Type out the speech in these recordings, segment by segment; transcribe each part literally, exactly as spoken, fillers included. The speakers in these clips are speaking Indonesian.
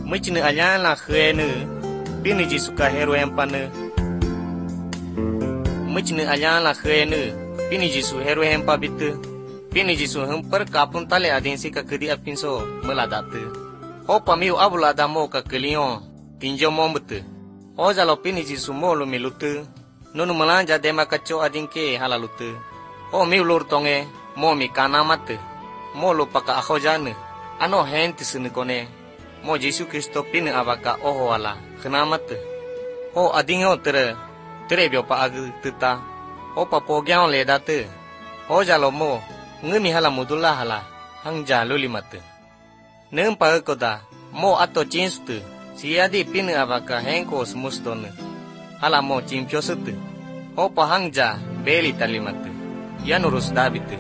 Micne ayana khene pini Jisu ka hero empane. Micne ayana khene pini Jisu hero empa bitte. Pini Jisu hemper kapun tale adinsi ka kedi apinso meladate. Ho pamiu abula damo ka kelion tinjo mombete. Ho jalo pini Jisu mo lo milute. Nunu melanja dema kaco adinke halalute. Ho miu lur tonge mo mi kanamate. Mo lo paka ahojane. Ano henti sinikone. Mo Yesu Kristo pini abaka oho ala kenamate. Ho adingo tere tere bio pa ag tita. Ho pa pogyan le date. Ho jalo mo ngemi hala mudullah hala hangja lulimate. Nem pa koda mo ato cinstu siadi pini abaka henko semustone. Hala mo cimpiosutu. Ho pa hangja beli talimate. Yan urus dabite.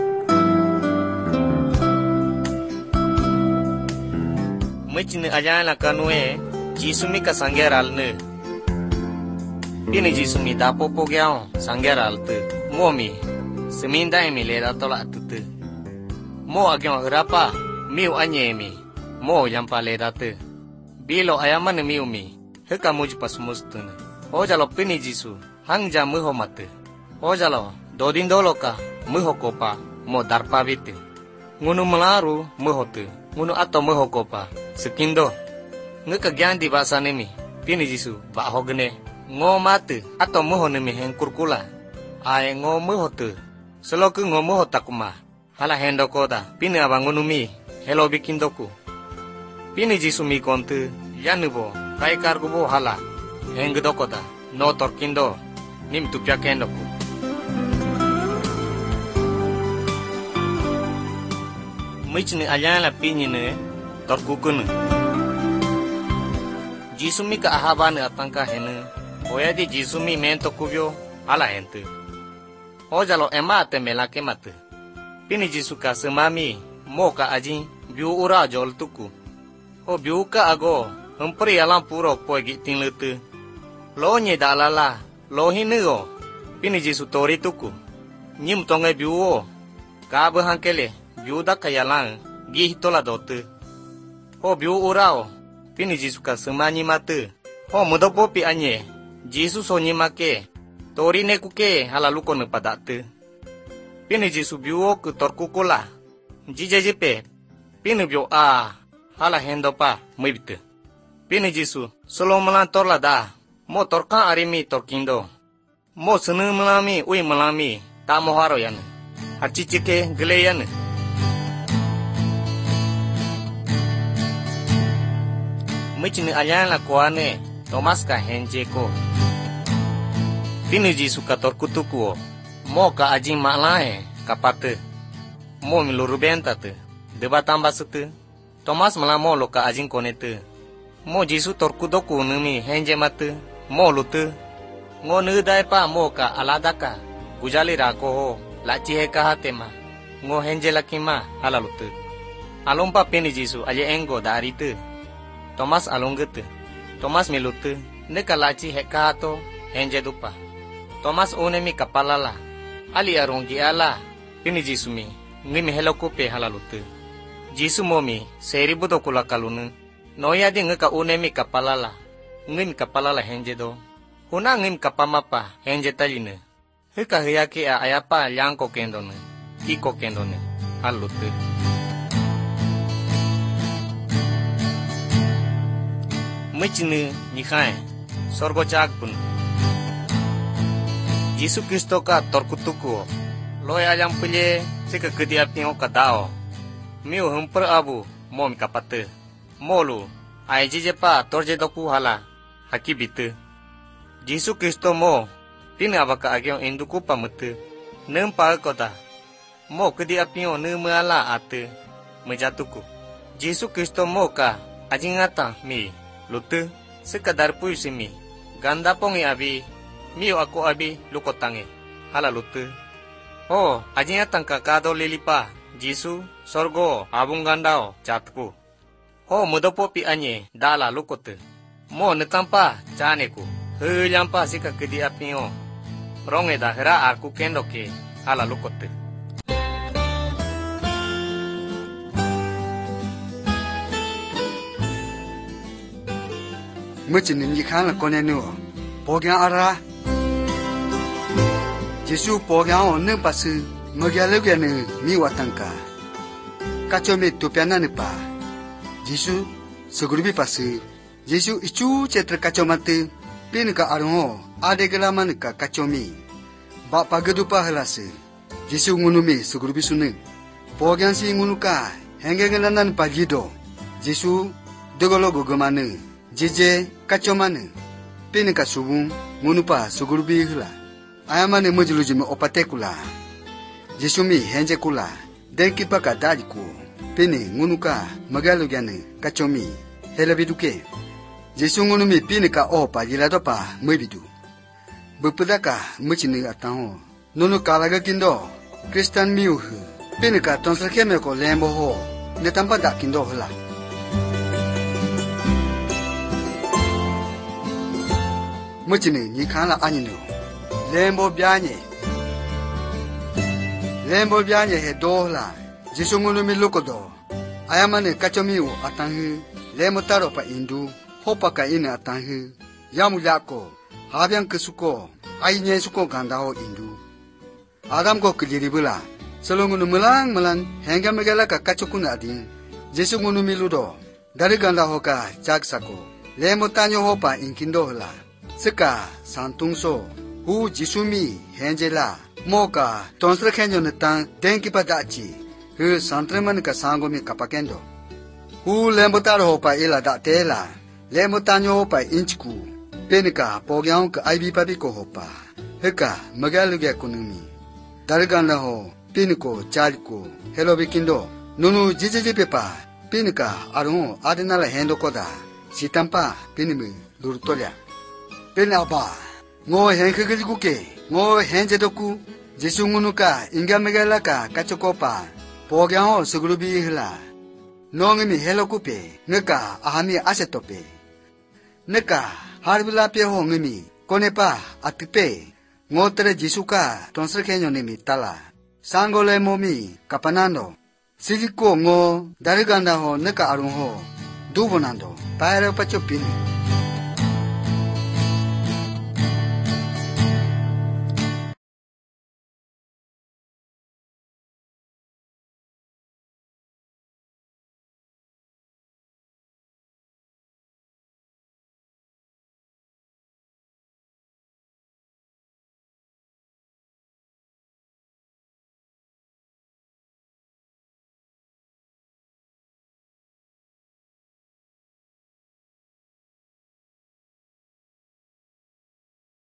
Micne ayana kanue Jisumi ka sanggeral ne. Pini Jisumi dapo pogyao sanggeral te. Momi seminda emi leda tolak tute. Mo agyon rapa miu anyemi. Mo yampa leda te. Bilo ayaman miu mi. Heka muj pas mustune. Hojalo pini Jisu hangja muho mate. Hojalo dodin doloka muho kopa mo darpa bite. Ngunu melaru muho te. Ngunu ato muho kopa sekindo. Ngeka gyandi bahasa nemi. Pini Jisu ba hogne. Ngo mate ato muho nemi hengkurkula. Ae ngo muho te. Seloku ngo muho takuma. Hala hendo koda. Pini abangunu mi. Hello bikindoku. Pini Jisu mi konte. Yanubo. Kai kargubo hala. Hengdokoda. No torkindo. Nim tupya kendoku. Micne ayala pinyine torkukune. Jisumi ka ahabane atangka hene. Oyadi Jisumi mento kubyo ala hente. Hojalo ema te melake mate. Pini Jisu ka semami mo ka ajin biu ura jol tuku. Ho biu ka ago hempri alam puro poegi tinlete. Lo nye dalala lo hineo. Pini Jisu tori tuku. Nyim tonge biu o. Ka behangkele biu da kayalang gih tola dote. Ho biu urao. Pini Jisu ka semanyi mate. Ho mudopo pi anye. Jisu so nyimake. Tori ne kuke halalu kone padate. Pini Jisu biu ke torkukola. Jije jepe. Pini biu a. Hala hendo pa mibite. Pini Jisu solo melantor la da. Mo torka arimi torkindo. Mo sene melami ui melami. Ta moharo yan. Hacicike gele yan. Micne ayana kuane Tomas ka henjeko. Pini Jisu ka torkutukuo. Mo ka ajing malae kapate. Mo miluru bentate. Deba tambah sete. Tomas melamo lo ka ajing konete. Mo Jisu torkudoku nemi henje mate. Mo lute. Ngo nedai pa mo ka aladaka. Gujali rako ho. Laci heka hatema. Ngo henje lakima hala lute. Alompa Pini Jisu aje enggo dari te. Tomas alonggete. Tomas milute. Neka laci heka hato henje dupa. Tomas onemi kapalala. Ali aronggi ala. Pini Jisu mi. Ngimi helokupe halalute. Jisu momi. Seri budo kula kalune. Noya di ngeka onemi kapalala. Ngim kapalala henje do. Huna ngim kapamapa henje taline. Heka hiyaki a ayapa yanko kendone. Iko kendone. Halute. Micne nikae. Sorgo cakpun. Jisu Kristo ka torkutukuo. Loy ayam pelye sika kedi apingo ka dao. Miu hemper abu mom kapate. Molu ay jije pa torje doku hala hakibite. Jisu Kristo mo pini abaka agyon induku pamete. Nem pa kota. Mo kedi apingo ne meala ate mejatuku. Jisu Kristo mo ka ajingata mi lute sekadar puisimi. Ganda pongi abi miu aku abi lukotange hala lute. Oh ajingatan ka kado lilipa. Jisu sorgo abung gandao catku. Ho mudopo pi anye dala lukote. Mo nekampa caneku. He lampa sika kedi apingo. Ronge dahera arku kendoke hala lukote. Mecinin yikan la konenu. Pogyang ara. Jesu pogyang on neng pasu. Magyalugya ne miwatangka. Kachome tupiana ne pa. Jesu segurubi pasu. Jesu ichu cetra kachomate. Pinika arungo adegalaman ka kachomi. Ba pagedupa halase. Jesu ngunumi segurubi sune. Pogyang si ngunuka. Hengengelanan pagido. Jesu dogologo gomane. Jeje kachomane. Pinika subung ngunupa segurubi hula. Ayamane mujulujime opatekula. Jesu mi henje kula. Denki paka dadiku. Pini ngunuka magalugyane kachomi. Helabiduke. Jesu ngunumi pinika opa jiladopa mwebidu. Bupudaka muchini atanho. Nunu kalaga kindo. Kristan miuhu. Pinika tonsalkeme ko lembo ho. Netampa da kindo hula. Muchini nikala anino. Lembo bianye. Lembo bianye he dohla. Jesu ngunumi lukodo. Ayamane kachomiu atanhu. Lembo taro pa indu. Hopa ka ina atanhu. Yamu yako. Habyang kesuko. Ainye suko gandaho indu. Adam ko keliribula. Selungunu melang melang. Hingga megala ka kachokuna adin. Jesu ngunumi ludo. Dari gandaho ka jagsako. Lembo tanyo hopa inkindo hla. Seka santungso. Hu jisumi henjela. Moka tonsra kenyo netang denki pa dachi. Hu santreman ka sangomi kapakendo. Hu lembo taro hopa ila datela. Lembo tanyo hopa inchiku. Penika pogyang ka aibi pabiko hopa. Heka magaluge kunumi. Dariganda ho piniko chaliko helobikindo. Nunu jijijipepa. Pinika arungo adenala hendo koda. Sitampa pinimi lurutolya. Penaba. Ngo henkegilikuke. Ngo henjedoku. Jesu ngunuka inga megalaka kachokopa. Pogyang ho segurubi hila. Nongimi helokupe. Neka ahami asetope. Neka harbila pe ho ngimi. Konepa atipe. Ngo tere Jesu ka tonsrekenyo nimi tala. Sangole momi kapanando. Sigiko ngo dariganda ho neka arung ho. Dubonando. Paero pachopini.